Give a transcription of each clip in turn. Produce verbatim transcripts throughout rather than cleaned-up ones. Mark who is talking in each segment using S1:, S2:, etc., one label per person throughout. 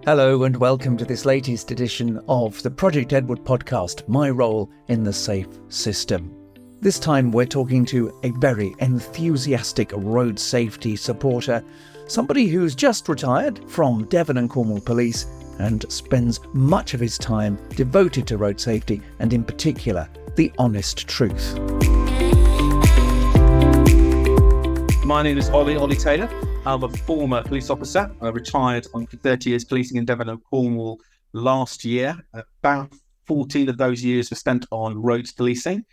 S1: Hello and welcome to this latest edition of the Project Edward podcast, My Role in the Safe System. This time we're talking to a very enthusiastic road safety supporter, somebody who's just retired from Devon and Cornwall Police and spends much of his time devoted to road safety and in particular, the honest truth.
S2: My name is Ollie, Ollie Taylor. I'm a former police officer. I retired after thirty years policing in Devon and Cornwall last year. About fourteen of those years were spent on roads policing.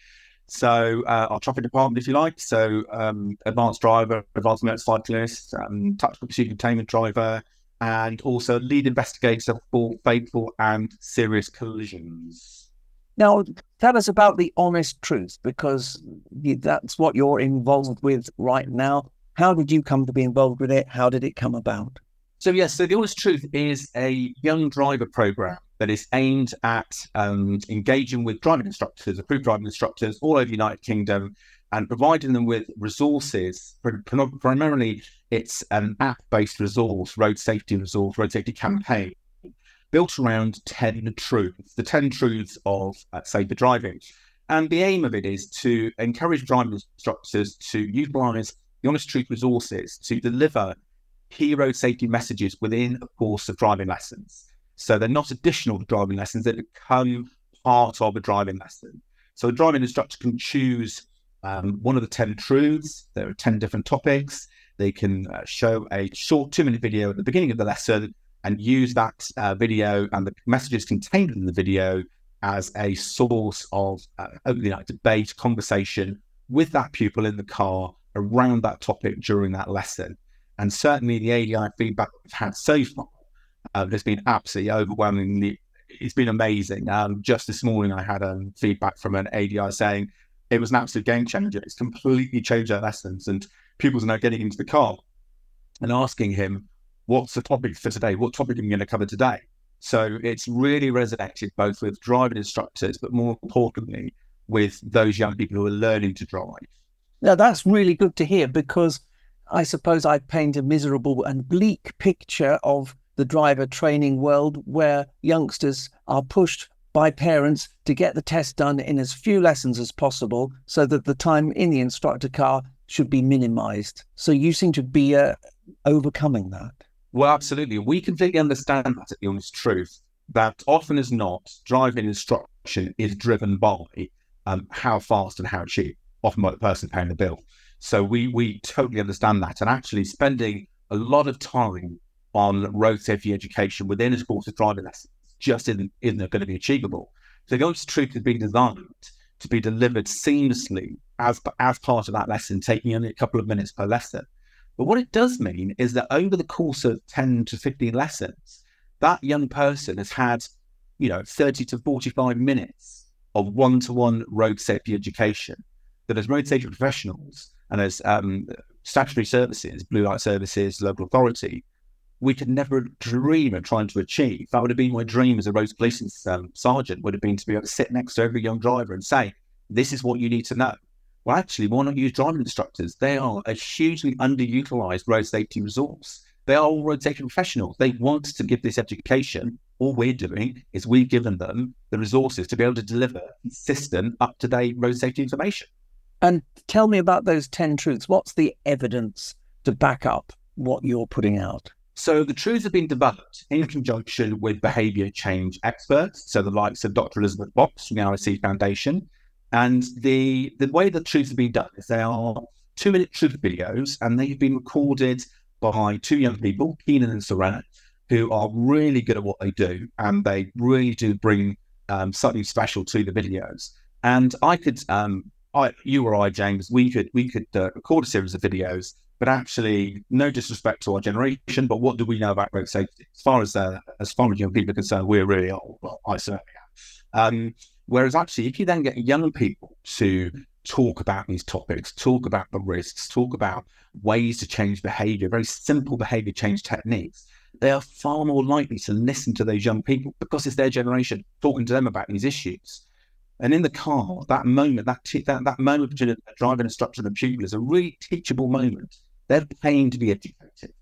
S2: So uh, our traffic department, if you like. So um, advanced driver, advanced motorcyclist, um, tactical pursuit containment driver, and also lead investigator for fatal and serious collisions.
S1: Now, tell us about the honest truth, because that's what you're involved with right now. How did you come to be involved with it? How did it come about?
S2: So yes, so The Honest Truth is a young driver program that is aimed at um, engaging with driving instructors, approved driving instructors all over the United Kingdom, and providing them with resources. Primarily, it's an app-based resource, road safety resource, road safety campaign, built around ten truths, the ten truths of uh, safer driving. And the aim of it is to encourage driving instructors to utilise The Honest Truth resources to deliver key road safety messages within a course of driving lessons. So they're not additional to driving lessons, they become part of a driving lesson. So a driving instructor can choose um, one of the ten truths. There are ten different topics. They can uh, show a short two-minute video at the beginning of the lesson and use that uh, video and the messages contained in the video as a source of uh, openly like debate, conversation with that pupil in the car around that topic during that lesson. And certainly the A D I feedback we've had so far uh, has been absolutely overwhelmingly, it's been amazing. Um, just this morning I had um, feedback from an A D I saying it was an absolute game changer. It's completely changed our lessons, and pupils are now getting into the car and asking him, what's the topic for today? What topic are we going to cover today? So it's really resonated both with driving instructors, but more importantly, with those young people who are learning to drive.
S1: Now, that's really good to hear, because I suppose I paint a miserable and bleak picture of the driver training world where youngsters are pushed by parents to get the test done in as few lessons as possible so that the time in the instructor car should be minimised. So you seem to be uh, overcoming that.
S2: Well, absolutely. We completely understand that, at The Honest Truth, that often as not, driving instruction is driven by um, how fast and how cheap, often by the person paying the bill. So we we totally understand that. And actually spending a lot of time on road safety education within a course of driving lessons just isn't, isn't going to be achievable. So The Honest Truth has been designed to be delivered seamlessly as, as part of that lesson, taking only a couple of minutes per lesson. But what it does mean is that over the course of ten to fifteen lessons, that young person has had, you know, thirty to forty-five minutes of one-to-one road safety education that as road safety professionals and as um, statutory services, blue light services, local authority, we could never dream of trying to achieve. That would have been my dream as a road policing um, sergeant, would have been to be able to sit next to every young driver and say, this is what you need to know. Well, actually, why not use driving instructors? They are a hugely underutilised road safety resource. They are all road safety professionals. They want to give this education. All we're doing is we've given them the resources to be able to deliver consistent, up-to-date road safety information.
S1: And tell me about those ten truths. What's the evidence to back up what you're putting out?
S2: So the truths have been developed in conjunction with behaviour change experts, so the likes of Doctor Elizabeth Box from the R S C Foundation. And the, the way the truths have been done is they are two-minute truth videos, and they've been recorded by two young people, Keenan and Serena, who are really good at what they do, and they really do bring um, something special to the videos. And I could... Um, I, you or I, James, we could we could uh, record a series of videos, but actually, no disrespect to our generation, but what do we know about road safety? As far as uh, as far as young people are concerned, we're really old. Well, I certainly am. Um, whereas actually, if you then get young people to talk about these topics, talk about the risks, talk about ways to change behaviour, very simple behaviour change techniques, they are far more likely to listen to those young people because it's their generation talking to them about these issues. And in the car, that moment, that t- that, that moment between a driving instructor and a pupil is a really teachable moment. They're paying to be educated.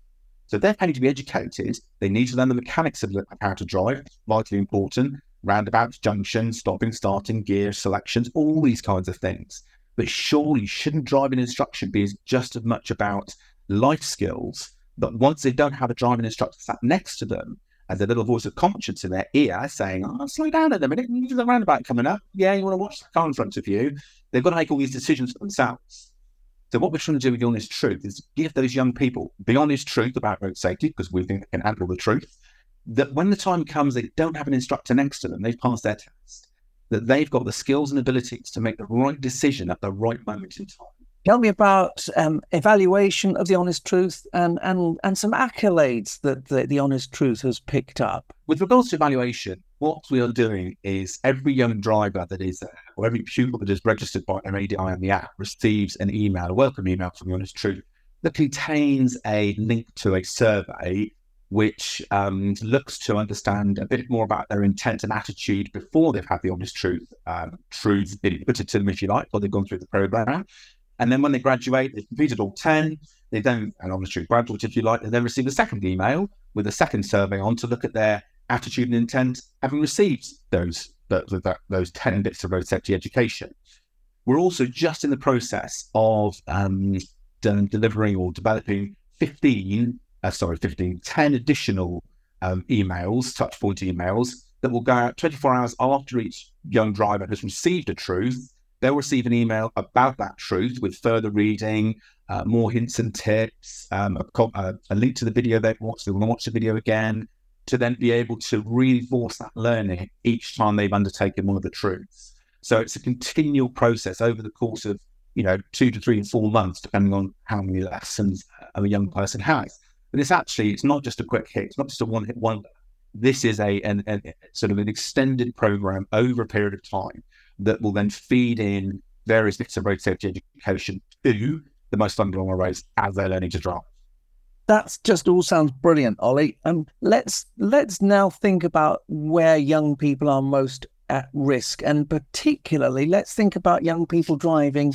S2: So they're paying to be educated. They need to learn the mechanics of how to drive, vitally important, roundabouts, junctions, stopping, starting, gear selections, all these kinds of things. But surely shouldn't driving instruction be just as much about life skills, that once they don't have a driving instructor sat next to them, as a little voice of conscience in their ear saying, oh, slow down a minute, there's a roundabout coming up. Yeah, you want to watch the car in front of you. They've got to make all these decisions for themselves. So what we're trying to do with The Honest Truth is give those young people the honest truth about road safety, because we think they can handle the truth, that when the time comes, they don't have an instructor next to them, they've passed their test, that they've got the skills and abilities to make the right decision at the right moment in time.
S1: Tell me about um, evaluation of The Honest Truth and and, and some accolades that the, the Honest Truth has picked up.
S2: With regards to evaluation, what we are doing is every young driver that is there, or every pupil that is registered by their A D I on the app, receives an email, a welcome email from The Honest Truth that contains a link to a survey which um, looks to understand a bit more about their intent and attitude before they've had the Honest Truth, um, truth inputted to them, if you like, or they've gone through the program. And then when they graduate, they've completed all ten, they don't, and Honest Truth graduate, if you like, they then receive a second email with a second survey on to look at their attitude and intent, having received those, those, those ten bits of road safety education. We're also just in the process of um, de- delivering or developing fifteen, uh, sorry, fifteen, ten additional um, emails, touch point emails, that will go out twenty-four hours after each young driver has received a truth. They'll receive an email about that truth with further reading, uh, more hints and tips, um, a, a, a link to the video they've watched. They want to watch the video again to then be able to reinforce that learning each time they've undertaken one of the truths. So it's a continual process over the course of, you know, two to three and four months, depending on how many lessons a young person has. But it's actually, it's not just a quick hit. It's not just a one-hit wonder. This is a an, an, sort of an extended program over a period of time that will then feed in various bits of road safety education to the most vulnerable roads as they're learning to drive.
S1: That's just all sounds brilliant, Ollie. Um, let's let's now think about where young people are most at risk, and particularly let's think about young people driving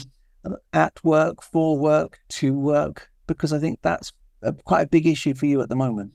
S1: at work, for work, to work, because I think that's a, quite a big issue for you at the moment.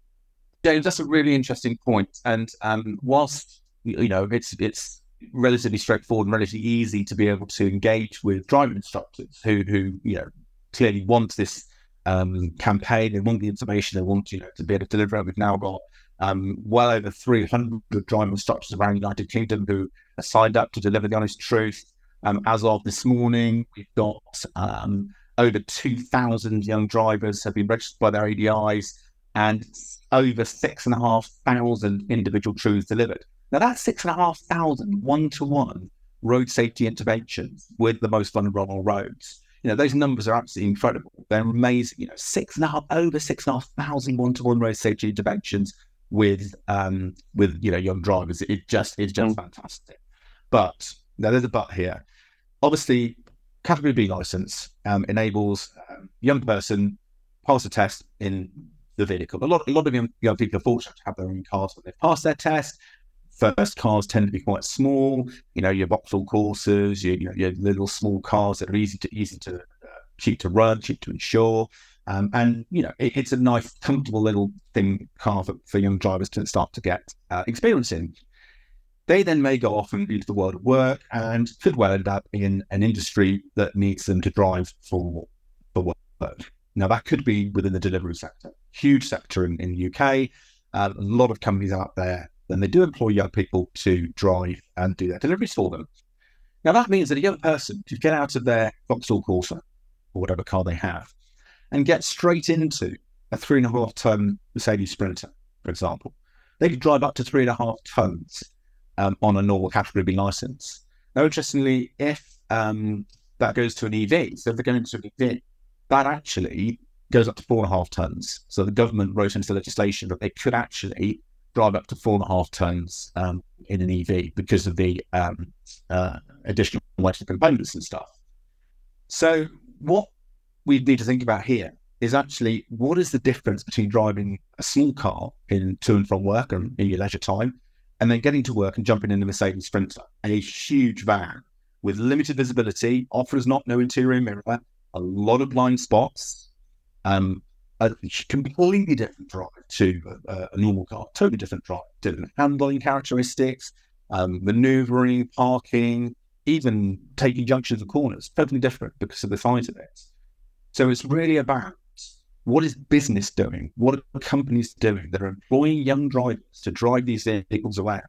S2: James, that's a really interesting point. And um, whilst you know it's it's relatively straightforward and relatively easy to be able to engage with driving instructors who who you know clearly want this um, campaign, they want the information, they want you know to be able to deliver it. We've now got um, well over three hundred driving instructors around the United Kingdom who are signed up to deliver the Honest Truth. Um, as of this morning, we've got um, over two thousand young drivers have been registered by their A D Is, and over six and a half thousand individual truths delivered. Now that's six and a half thousand one-to-one road safety interventions with the most vulnerable roads. You know, those numbers are absolutely incredible. They're amazing. You know, six and a half, over six and a half thousand one-to-one road safety interventions with, um, with you know, young drivers. It just, it's just mm. fantastic. But now there's a but here. Obviously, Category B license um, enables a young person pass a test in the vehicle. A lot, a lot of young, young people are fortunate to have their own cars when they've passed their test. First cars tend to be quite small, you know, your Vauxhall Corsas, your, you know, your little small cars that are easy to easy to uh, cheap to run, cheap to insure, um, and you know, it, it's a nice, comfortable little thing car for, for young drivers to start to get uh, experience in. They then may go off into the world of work and could well end up in an industry that needs them to drive for for work. Now that could be within the delivery sector, huge sector in, in the U K. Uh, a lot of companies out there. Then they do employ young people to drive and do their deliveries for them. Now that means that a young person could get out of their Vauxhall Corsa or whatever car they have and get straight into a three and a half ton Mercedes Sprinter, for example. They could drive up to three and a half tons um, on a normal Category B license. Now, interestingly, if um, that goes to an E V, so if they're going to an E V, that actually goes up to four and a half tons. So the government wrote into the legislation that they could actually drive up to four and a half tons um, in an E V because of the um, uh, additional weight of components and stuff. So what we need to think about here is actually what is the difference between driving a small car in to and from work and in your leisure time, and then getting to work and jumping in the Mercedes Sprinter, a huge van with limited visibility, offers not no interior mirror, a lot of blind spots, um, a completely different drive to a, a normal car, totally different drive, different handling characteristics, um, maneuvering, parking, even taking junctions and corners, totally different because of the size of it. So it's really about what is business doing? What are companies doing that are employing young drivers to drive these vehicles around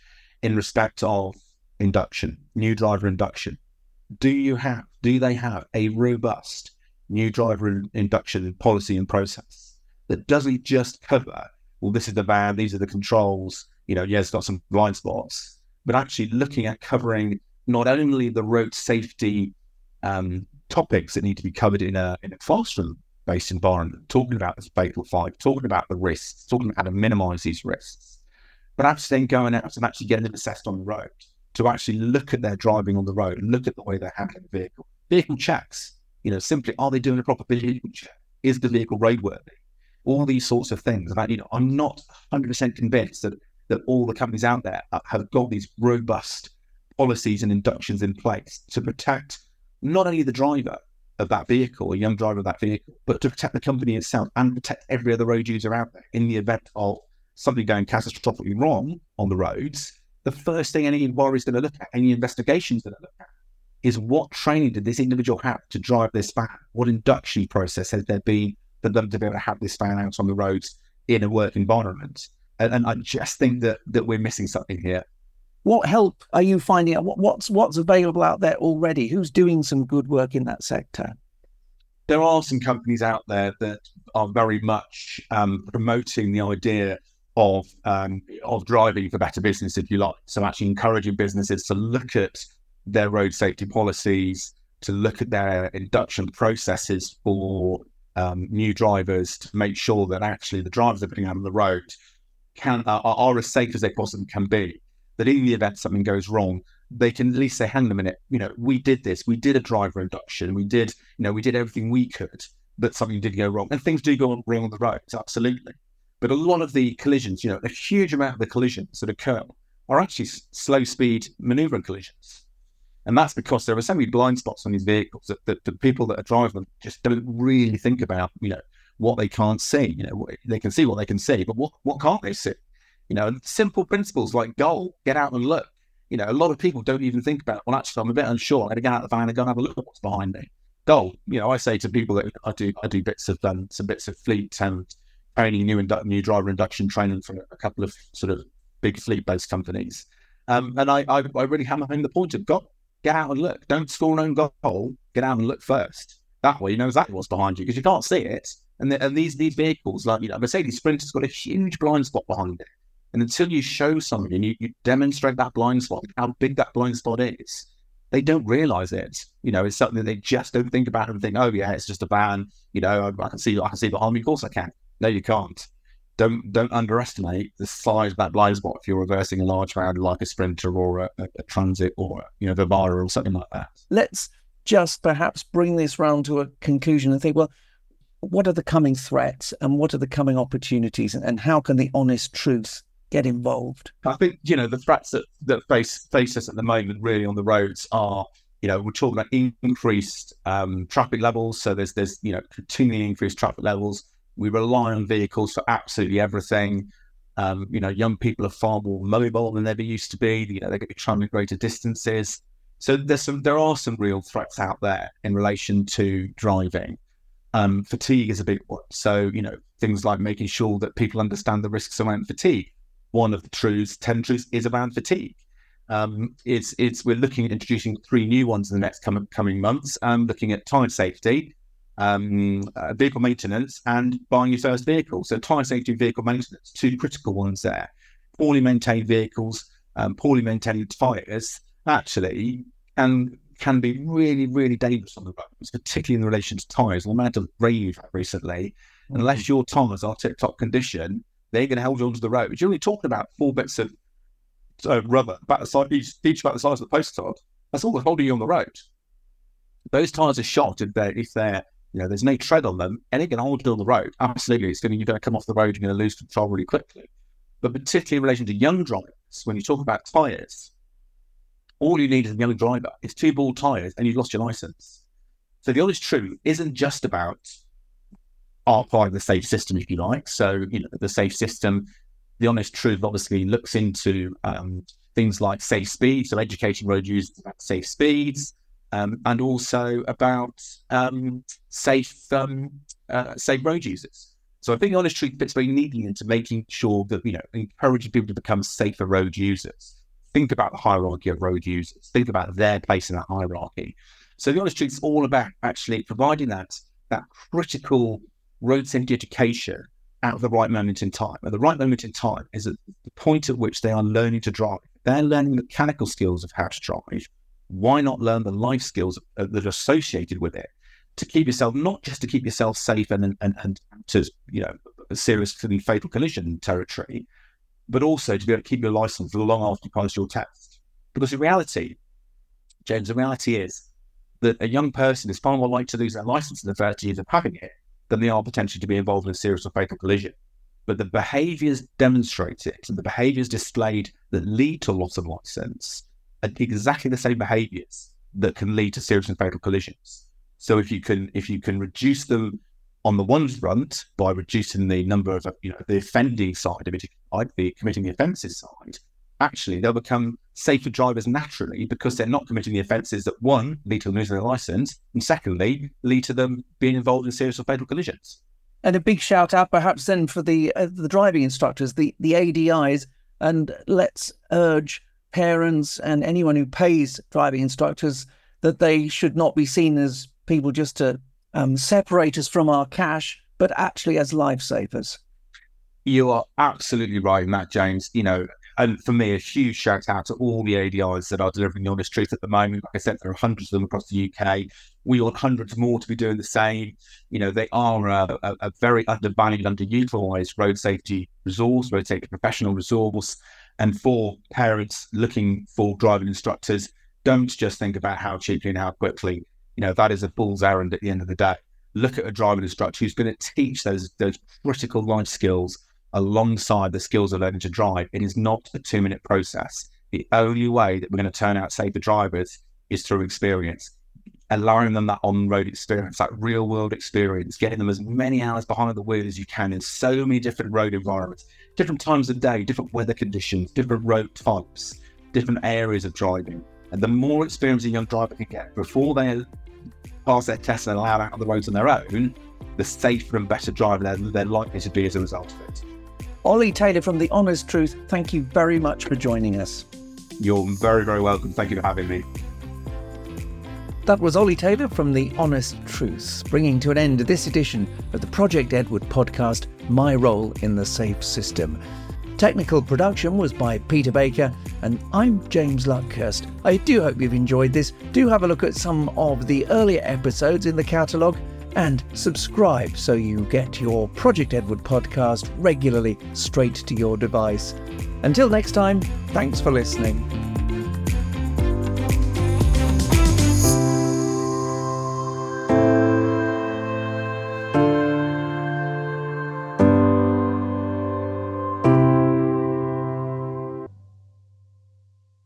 S2: in respect of induction, new driver induction? Do you have, do they have a robust new driver induction policy and process that doesn't just cover, well, this is the van, these are the controls, you know, yeah, it's got some blind spots, but actually looking at covering not only the road safety um, topics that need to be covered in a in a classroom-based environment, talking about this fatal five, talking about the risks, talking about how to minimise these risks, but actually then going out and actually getting them assessed on the road, to actually look at their driving on the road and look at the way they're handling the vehicle. Vehicle checks, you know, simply, are they doing a proper vehicle check? Is the vehicle roadworthy? All these sorts of things. About, you know, I'm not one hundred percent convinced that, that all the companies out there have got these robust policies and inductions in place to protect not only the driver of that vehicle, a young driver of that vehicle, but to protect the company itself and protect every other road user out there in the event of something going catastrophically wrong on the roads. The first thing any inquiry is going to look at, any investigation is going to look at, is what training did this individual have to drive this van? What induction process has there been for them to be able to have this van out on the roads in a work environment? And, and I just think that that we're missing something here.
S1: What help are you finding out? What, what's what's available out there already? Who's doing some good work in that sector?
S2: There are some companies out there that are very much um, promoting the idea of um, of driving for better business, if you like. So actually encouraging businesses to look at their road safety policies, to look at their induction processes for um, new drivers, to make sure that actually the drivers they're putting out on the road can are, are as safe as they possibly can be. That in the event something goes wrong, they can at least say, hang on a minute, you know, we did this, we did a driver induction, we did, you know, we did everything we could, but something did go wrong. And things do go wrong on the roads, absolutely. But a lot of the collisions, you know, a huge amount of the collisions that occur are actually slow speed maneuvering collisions. And that's because there are so many blind spots on these vehicles that, that the people that are driving them just don't really think about, you know, what they can't see. You know, they can see what they can see, but what, what can't they see? You know, simple principles like goal, get out and look. You know, a lot of people don't even think about, well, actually, I'm a bit unsure. I'm going to get out of the van and go and have a look at what's behind me. Goal. You know, I say to people that I do, I do bits of um, some bits of fleet and training, new indu- new driver induction training from a couple of sort of big fleet-based companies. Um, and I, I, I really hammer home the point of goal. Get out and look. Don't score an own goal. Get out and look first. That way, you know exactly what's behind you because you can't see it. And, the, and these these vehicles, like, you know, Mercedes Sprinter's got a huge blind spot behind it. And until you show something and you, you demonstrate that blind spot, how big that blind spot is, they don't realize it. You know, it's something that they just don't think about and think, oh yeah, it's just a van. You know, I, I can see, I can see behind me. Of course I can. No, you can't. Don't don't underestimate the size of that blind spot if you're reversing a large van like a Sprinter or a, a, a Transit or a, you know, Vivara or something like that.
S1: Let's just perhaps bring this round to a conclusion and think, well, what are the coming threats and what are the coming opportunities, and, and how can the honest truth get involved?
S2: I think, you know, the threats that, that face face us at the moment really on the roads are, you know, we're talking about increased um, traffic levels. So there's, there's, you know, continually increased traffic levels. We rely on vehicles for absolutely everything. Um, you know, young people are far more mobile than they ever used to be. You know, they're going to be traveling greater distances. So there's some, there are some real threats out there in relation to driving. Um, fatigue is a big one. So, you know, things like making sure that people understand the risks around fatigue. One of the truths, ten truths, is around fatigue. Um, it's it's we're looking at introducing three new ones in the next com- coming months. Um, looking at tyre safety, um, uh, vehicle maintenance, and buying your first vehicle. So tyre safety and vehicle maintenance, two critical ones there. Poorly maintained vehicles, um, poorly maintained tyres, actually, and can be really, really dangerous on the roads, particularly in relation to tyres. The amount of rain we've had recently, mm-hmm. unless your tyres are tip-top condition, they're going to hold you onto the road. You're only talking about four bits of uh, rubber, about the size, each, each about the size of the postcard. That's all that's holding you on the road. Those tyres are shot if they're, if they're, you know, there's no tread on them, and it can hold you on the road. Absolutely, it's going to, you're going to come off the road, you're going to lose control really quickly. But particularly in relation to young drivers, when you talk about tyres, all you need as a young driver is two bald tyres and you've lost your licence. So the honest truth isn't just about are part of the SAFE system, if you like. So, you know, the SAFE system, the Honest Truth obviously looks into um, things like safe speed, so educating road users about safe speeds, um, and also about um, safe um, uh, safe road users. So I think the Honest Truth fits very neatly into making sure that, you know, encouraging people to become safer road users. Think about the hierarchy of road users. Think about their place in that hierarchy. So the Honest Truth is all about actually providing that that critical road safety education at the right moment in time. At the right moment in time is at the point at which they are learning to drive. They're learning mechanical skills of how to drive. Why not learn the life skills that are associated with it to keep yourself, not just to keep yourself safe and and, and to, you know, a seriously fatal collision territory, but also to be able to keep your license for long after you pass your test. Because in reality, James, the reality is that a young person is far more likely to lose their license in the first years of having it than they are potentially to be involved in a serious or fatal collision. But the behaviours demonstrated and the behaviours displayed that lead to loss of license are exactly the same behaviours that can lead to serious and fatal collisions. So if you can if you can reduce them on the one front by reducing the number of, you know, the offending side of it, like the committing the offences side, actually they'll become safer drivers naturally because they're not committing the offences that, one, lead to them losing their licence, and secondly, lead to them being involved in serious or fatal collisions.
S1: And a big shout out perhaps then for the uh, the driving instructors, the, the A D Is, and let's urge parents and anyone who pays driving instructors that they should not be seen as people just to um, separate us from our cash, but actually as lifesavers.
S2: You are absolutely right in that, James. You know, and for me, a huge shout out to all the A D Is that are delivering the Honest Truth at the moment. Like I said, there are hundreds of them across the U K. We want hundreds more to be doing the same. You know, they are a, a, a very undervalued, underutilised road safety resource, road safety professional resource. And for parents looking for driving instructors, don't just think about how cheaply and how quickly. You know, that is a fool's errand at the end of the day. Look at a driving instructor who's going to teach those those critical life skills alongside the skills of learning to drive. It is not a two-minute process. The only way that we're going to turn out safer drivers is through experience, allowing them that on-road experience, that real-world experience, getting them as many hours behind the wheel as you can in so many different road environments, different times of day, different weather conditions, different road types, different areas of driving. And the more experience a young driver can get before they pass their test and allowed out on the roads on their own, the safer and better driver they're, they're likely to be as a result of it.
S1: Ollie Taylor from The Honest Truth, thank you very much for joining us.
S2: You're very, very welcome. Thank you for having me.
S1: That was Ollie Taylor from The Honest Truth, bringing to an end this edition of the Project Edward podcast, My Role in the Safe System. Technical production was by Peter Baker, and I'm James Luckhurst. I do hope you've enjoyed this. Do have a look at some of the earlier episodes in the catalogue and subscribe so you get your Project Edward podcast regularly straight to your device. Until next time, thanks for listening.